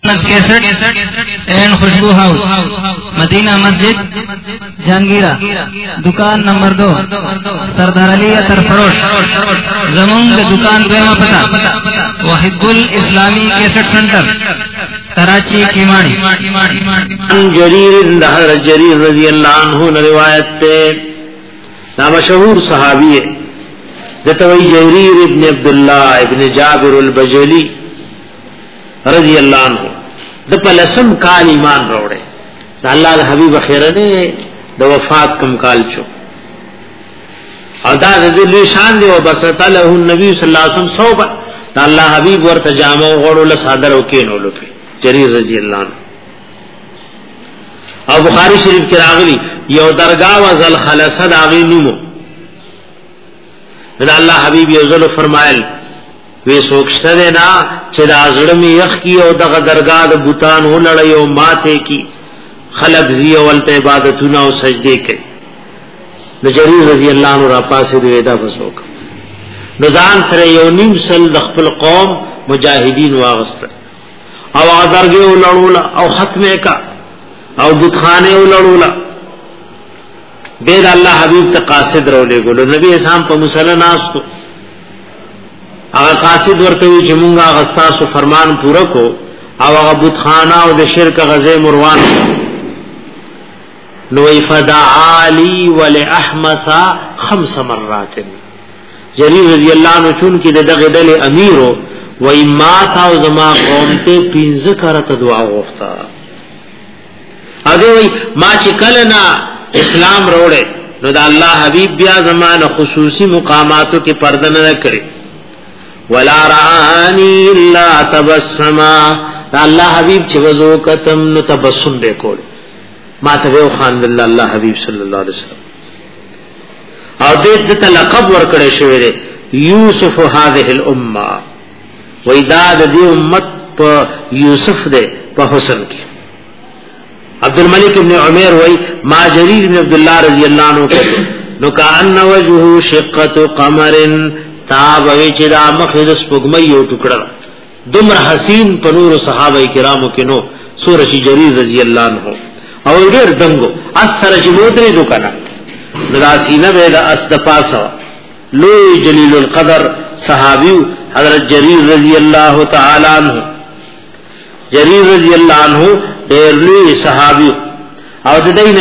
एंड खुशबू house, Medina मस्जिद, जहांगीरा, दुकान नंबर 2, सरदार अली अतर फरोश, जमुंग दुकान द्वेमा पता, वाहिदुल इस्लामी कैसेट सेंटर, कराची किमाड़ी। जरीर रजी अल्लाह अन्हु ने रिवायत थे, ना मशहूर सहाबी है जतवई जरीर इब्न अब्दुल्लाह इब्न जाबिर अल-बजली रजी अल्लाह अन्हु द पलसम काल ईमान रोड़े अल्लाह हबीब खैरने द वफात कम काल चो और दा दिल शान दे बसता له नबी सल्लल्लाहु अलैहि वसल्लम सौबा अल्लाह हबीब वर तजामो गोड़ो ल सादर ओ के नो लफे जरीर रजी अल्लाह अन्हु। और बुखारी शरीफ के रागली यो दरगाह व जल खलसद आगी नुमो अल्लाह हबीब यौजल फरमायल वे सोचते दे ना चिदा जड़ में यख की और दगा दरगाह द बुतान हो लड़ाई और माथे की खलक जियो वलते इबादतुना और सजदे के न जरीर रजी अल्लाह अन्हु रापा से वेदा बसोक नजान सरे योनिम सल दखल कौम मुजाहिदीन वागस्त और दरगे उलड़ूला और खत्मे का और बुतखाने उलड़ूला बेद अल्लाह हबीब तक कासिद रोले गोलो नबी इस्लाम पर मुसल्ला नास्तो अगर कासिद वर्ते हुई जमुंगा गस्तास फरमान पूरा को अगर बुतखाना और शिरक गज़े मुरवान नोई फदा आली वले अहमसा खम्स मर्रातिन जरीर रजी अल्लाह अन्हु चुन की दगे दल अमीर हो वही माता और जमा कौमते पिंज करत दुआ गोफ्ता अगे वही माँ चिकल ना इस्लाम रोड़े नो दा अल्लाह हबीब बिया जमान खुसूसी मुकामातों के पर्दन न करे वला रानी इल्ला तबस्समा अल्लाह हबीब छवजो कतम न तबस्सुम बेकोल मातवे खान अल्लाह हबीब सल्लल्लाहु अलैहि वसल्लम और दे लक़ब वर करे शेरे यूसुफ हादिहिल उम्मा वइदाद दी उम्मत प यूसुफ दे प हुस्न की अब्दुल मलिक इब्न उमैर वही मा जरीर इब्न अब्दुल्लाह रजी अल्लाह अन्हु के नो का अन्न वजहु शिqqatu qamarin ताब चिदा मखिदस पुगमयो टुकड़ा दुमर हसीन पनूर सहाबा किरामो के नो सूरशी जरीर रजी अल्लाह अन्हु और डेर दंगो असर जिमोदरी दुकाना नदासीना बेदा असद पासा लो जलीलुल कदर सहाबी हजरत जरीर रजी अल्लाह तआला अन्हु जरीर रजी अल्लाह अन्हु डेर लो सहाबी और ददैन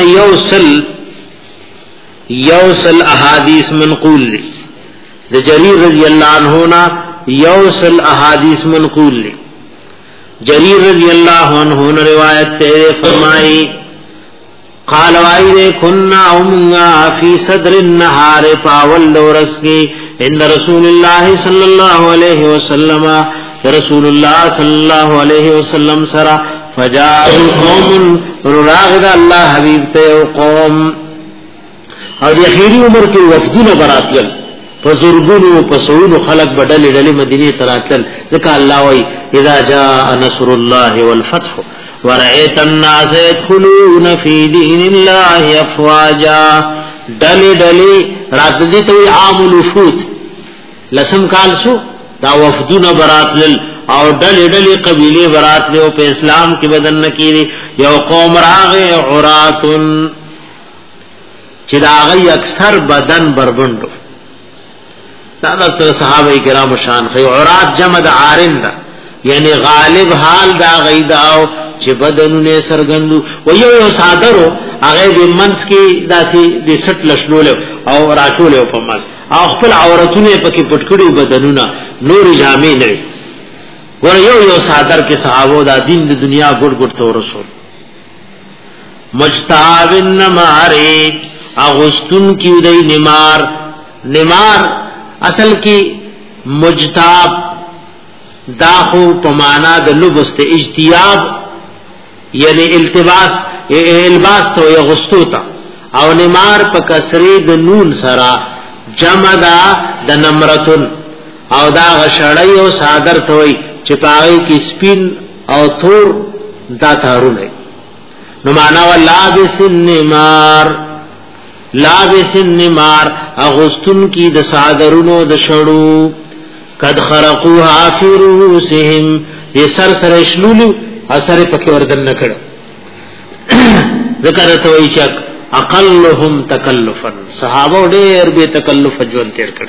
यौसल अहादीस मनकूल ली जरीर रजी अल्लाह अन्हु ना यौसल अहादीस मनकूल ली जरीर रजी अल्लाह अन्हु ने रिवायत तेरे फरमाई काल वाइदे खुन्ना उम्गा फी सदर नहार पावल दौरस की इंद रसूलुल्लाह सल्लल्लाहु अलैहि वसल्लम रसूलुल्लाह सल्लल्लाहु अलैहि वसल्लम सरा फजाउ कौमुन रुरागद अल्लाह हबीब ते कौम और आखिरी उम्र के वफदुन बरातियल फजुर्गुन पसूल खलक बडल डले मदीने तरातल ज़का अल्लाह वही इज़ा जाअ नस्रुल्लाहि वल फत्ह व रअयत अन्नास यदखुलून फी दीनिल्लाहि अफवाजा डले डले रात दी तो आमुल वफूद लसम काल सो दा वफदुन बरातल और डले डले कबीले बरात ले पे इस्लाम की बदन न की यो कौम रागे उरातुन चिदागी अक्सर बदन बरबंडो सहाबा किराम शान खै औरात जमद आरिंदा यानी गालिब हाल दा गईदाओ चे बदन ने सरगंदु वयो यो सादरो आगे दे मंस की दासी दे सट लशलोले और राचोले पमस और खपल औरतुने पकी पटकड़ी बदनुना नूर जामे ने वर यो यो सादर के सहाबो दा दिन द दुनिया गुड गुड तो रसूल मुजताबिन नमारे अगुस्तुन की उदय निमार असल की मुजताब दाखु पमाना द लुबस्त इज्तियाब यानी इल्बास तो या गुस्तुता और निमार प कसरे द नून सरा जमदा द नम्रतुन और दा गशड़ई और सादर थोई चिपाई की स्पिन और थोर दा तारुन है नुमाना व लाबिसिन निमार अगुस्तुन की द सादरुनो द शड़ू कद खरकुहा फी रूसिहिम ये सर सरशलुलु اثر پکې وردن نکړ ذکر ته وی چې اقلهم تکلفا صحابه ډېر به تکلف ژوند تیر کړ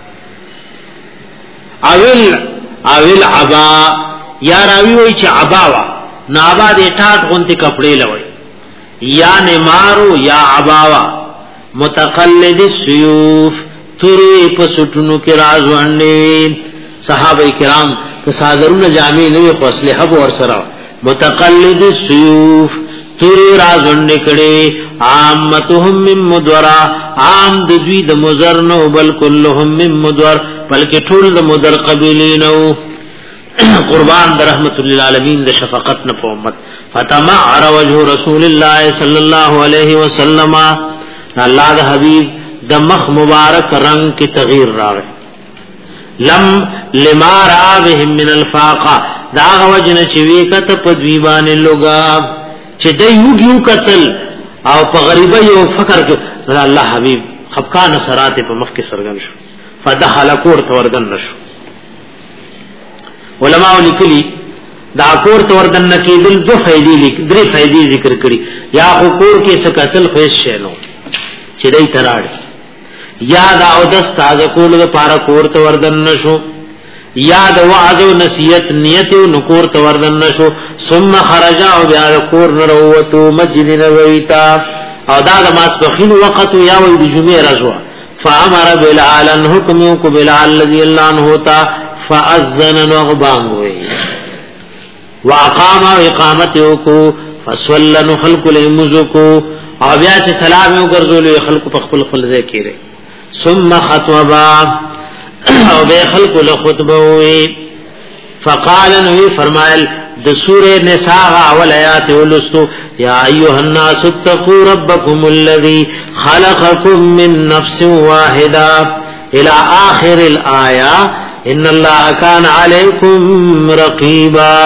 اول عبا یا راوی وی چې عباوا نابا دې ټاټ غونتی کپڑے لوي یا نمارو یا عباوا متقلد السيوف توري پسټونو کې راز وانډي صحابه کرام که صادرونه جامع نه خو اسلحه ور سره متقلد السيوف توري راز وانډي کړي عامتهم من مدورا عام د دوی د مزر نو بل كلهم من مدور بلکې ټول د مدر قبيلینو قربان در رحمت للعالمین د شفقت نه په امت فتمعر وجه رسول الله صلی الله علیه وسلم الله د حبیب د مخ مبارک رنگ کی تغییر راغی لما را بهم من الفاقه دا وجن چې وی کته په دیوانه لوګا چې دیوګیو قتل او په غریبه یو فکر کې الله حبیب خفقان سرات په مخ کې سرګن شو فدخل کور توردن نشو علماء لیکلي دا کور توردن نکیدل دو فائدې لیک درې فائدې ذکر کړي یا کور کې سکتل خیس شنو چې دای تراړ یا دا او د استاد کول لپاره کور توردن نشو یا د وعظ او نصیحت نیت او نکور توردن نشو ثم خرج او بیا کور نروتو مسجد نبوی تا او دا د ماسپخین وخت یا وې د جمعې رضوا فامر بلال حکم کو بلال الذي الله عنه تا فاذن وغبان وی واقام اقامته فصلن خلق لمزکو او بیا چې سلام یو ګرځول خلق په خپل خپل ځای کېره ثم خطبا او به خلق له خطبه وی فقال نبی فرمایل د سوره نساء اول آیات ولستو یا ایها الناس اتقوا ربکم الذی خلقکم من نفس واحده الى اخر الايه ان الله كان عليكم رقيبا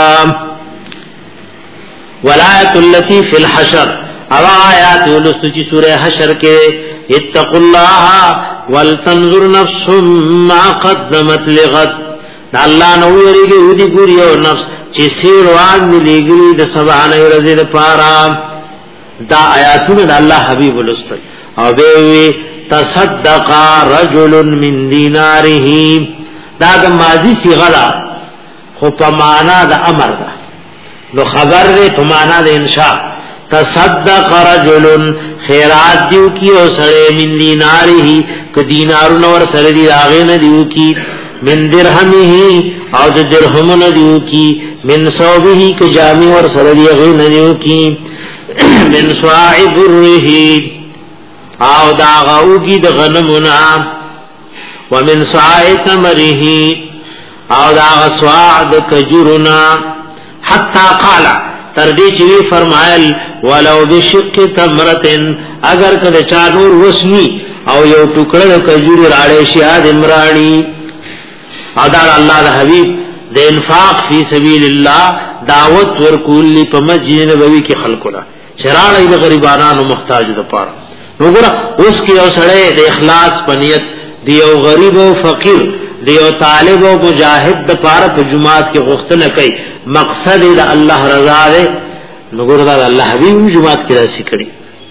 والآیت التي في الحشر او آیات ولستو چې سوره حشر کې اتقوا الله ولتنظر نفس ما قدمت لغد الله نو یریږي ودي ګوري او نفس چې سیر وان لګري د سبا نه ورځې لپاره دا آیاتونه د الله حبیب ولستل او به تصدق رجل من دیناره دا د ماضی صيغه ده خو په معنا د امر ده نو خبر ده په معنا د انشاء تصدق رجل خیرات دیو کی او سره من دیناره ک دینارو نور سره دی راغې نه دیو کی من درهمه او د درهمونو دیو کی من صوبه ک جامع ور سره دی غې نه دیو کی من صاعب الره او دا غوږی د غنمونه ومن صاع تمره او دا غسوا د کجورنا حتا قال تر دې چې فرمایل ولو بشق تمرتن اگر کله چا نور وسنی او یو ټوکړه د کجور راړې شاد عمرانی ادار الله د حبیب د انفاق فی سبیل الله دعوت ورکول په مسجد نبوی کې خلکو لا شراړې د غریبانو محتاج د پاره وګوره اوس کې او سړی د اخلاص پنیت دیو غریب او فقیر دیو طالب او مجاهد د پاره په جماعت کې غوښتنه کوي مقصد د الله رضا ده وګوره د الله حبیب جماعت کې راشي کړي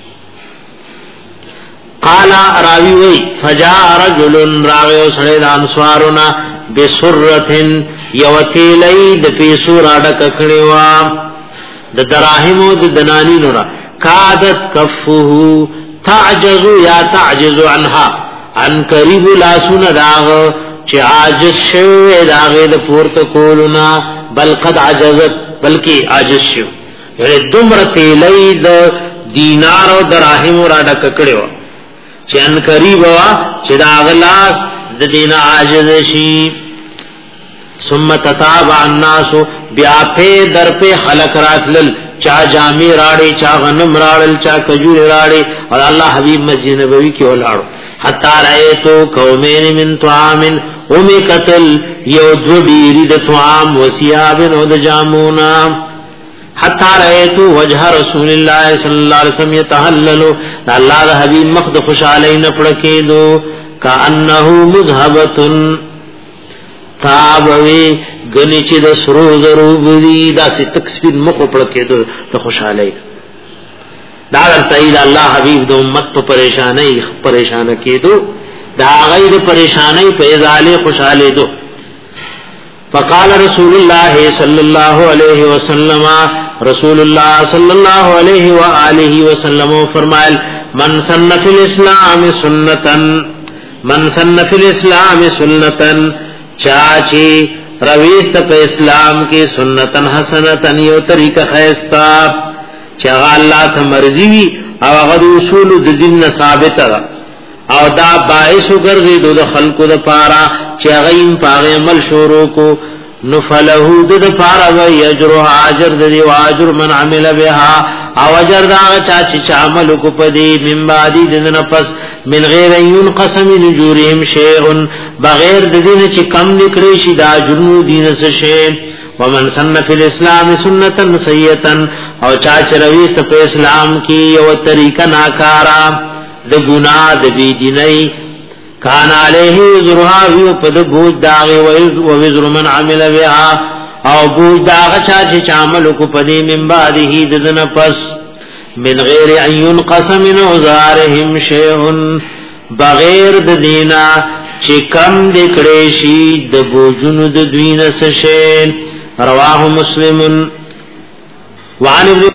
قال راوی وی فجاء رجل راوی سړی د انصارنا بسرتن یوتیلی د پیسو راډه کړي وا د دراهم او د دنانی نورا کادت کفه تعجز یا تعجز عنها ان قریب لاسون داغ چې عاجز شوی داغه د پورته کولنا بل قد عجزت بلکې عاجز شو یعنی دمرته لید دینار او دراهم را ډک کړو چې ان قریب وا چې داغ لاس د دین عاجز شي ثم تتابع الناس بیا په در په خلق راتل چا جامع راړي چا غنم راړل چا کجور راړي او الله حبيب مسجد نبوي کې ولاړو حتا رايتو قومين من طعام اومي قتل یو دو ډيري د طعام وسياب او د جامونا حتا رايتو وجه رسول الله صلى الله عليه وسلم يتهلل الله حبيب مخد خوشاله نه پړ کېدو کانه مذهبه تابوي غني چې د سرو زرو بری دا سي تکسبین مخ پړ کېدو ته خوشاله دا ورته الله حبيب د امت په پریشان کېدو دا غیر پریشانی په ازاله خوشاله دو فقال رسول الله صلى الله عليه وسلم رسول الله صلى الله عليه واله وسلم فرمائل من سن في الاسلام سنتن چاچی رویست په اسلام کې سنتن حسنتن یو طریقه خیستا چې الله ته مرضی او هغه اصول د دین ثابت او دا باعث ګرځي د خلقو د پاره چې غیم پاره عمل شروع کو نفله د پاره و یجر اجر د دی واجر من عمل بها او اجر دا چې عمل کو پدی من بعد دنه پس من غیر ينقسم نجورهم شيء بغیر د دین چې کم نکړي شي دا جنو دین څه شي ومن سن فی الاسلام سنتا سیئتا او چې رويست په اسلام کې یو طریقه ناکارا د ګناه د بی دیني کان علیه وزرها یو پد بوج داغه او وزر من عمل بها او بوج داغه چې عمل کو پدې من بعده ددن پس من غیر ان ينقص من اوزارهم شیء بغیر د دینا چې کم دکړې شي د بوجونو د دوینه څه شي رواه مسلم وعن